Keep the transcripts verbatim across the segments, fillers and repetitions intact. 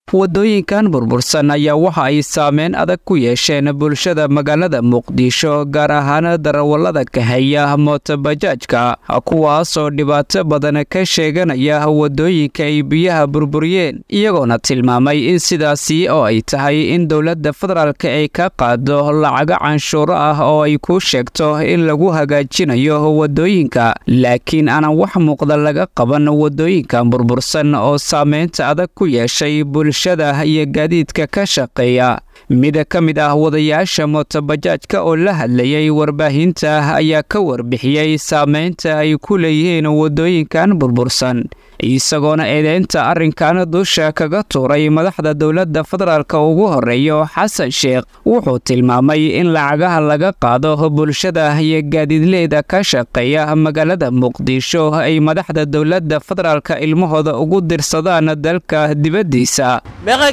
wadooyinkan burbursan ayaa waxa ay saameyn adag ku yeesheen bulshada magaalada Muqdisho gaar ahaan darawallada ka haya mootobajaajka kuwaasoo dhibaato badan ka sheeganaya wadooyinka ay biyaha burburiyeen iyagoona tilmaamay in sidaasi oo ay tahay in dowladda federaalka ay ka qaado lacago canshuuro ah oo ay ku sheegto in lagu hagaajinayo wadooyinka laakiin aanan wax muuqda laga qaban wadooyinkan burbursan oo saameynta adag ku yeeshay bulshada iyo gaadiidka ka shaqeeya mid ka mid ah wadayaasha mootobajaajka oo la hadlayay warbaahinta ayaa ka warbixiyay saameynta ay ku leeyihiin wadooyinkan burbursan isagoona eedeynta arrinkan dusha kaga tuuray madaxda dowladda federaalka ugu horeeyo xasan sheekh wuxuu tilmaamay in lacagaha laga qaado bulshada iyo gaadiidleyda ka shaqeeya magaalada Muqdisho ay madaxda dowladda federaalka ilmahooda ugu dirsadaan dalka dibadiisa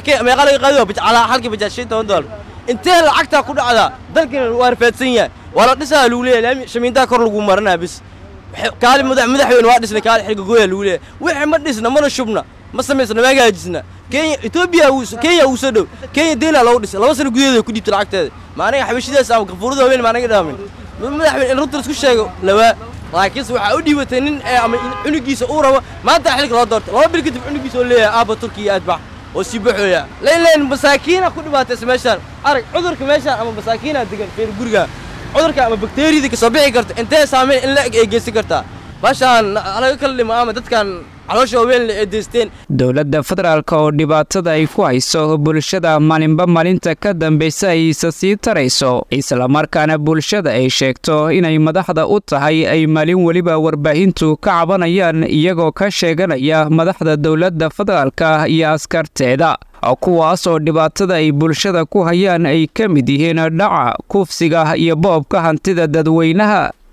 intee lacagta ku dhacda dalkana waa rafaadsan yahay wala dhisaa lagu leeyahay shamiinta kor lagu marnaa bis kaali madax madaxweyne waa dhisnay kaali xilka gooya lagu leeyahay wixii ma dhisna mana shubna ma sameysna ma gaajisna Kenya Ethiopia uu Kenya uu soo Kenya deena loo dhisay laba sano gudaheeda ku dhibtay lacagteeda maanaga xabashidaas ama gafuurada weyn maanaga dhaamin madaxweyne in runta isku sheego laba laakiin waxa uu dhibatay nin ama cunugiisa uu rabo maanta xilka loo doortay laba bil kadib cunugiisa oo leeyahay aaba Turkiga adbax oo si buuxaya leeleen masaakiina ku dhibaatay meeshan arag cudurka meeshan ama masaakiina degan feer guriga cudurka ama bakteeriyada ka soo bixi karta intee saameyn in la eegeysan karta bashan laga kala dhimo ama dadkan caloosha weyn la eedeysteen dowladda federaalka oo dhibaatada ay ku hayso bulshada maalinba maalinta ka dambaysa ay sii tarayso isla markaana bulshada ay sheegto inay madaxda u tahay ay maalin waliba warbaahintu ka cabanayaan iyagoo ka sheeganaya madaxda dowladda federaalka iyo askarteeda kuwaas oo dhibaatada ay bulshada ku hayaan ay ka mid yihiin dhaca kufsiga iyo boobka hantida dadweynaha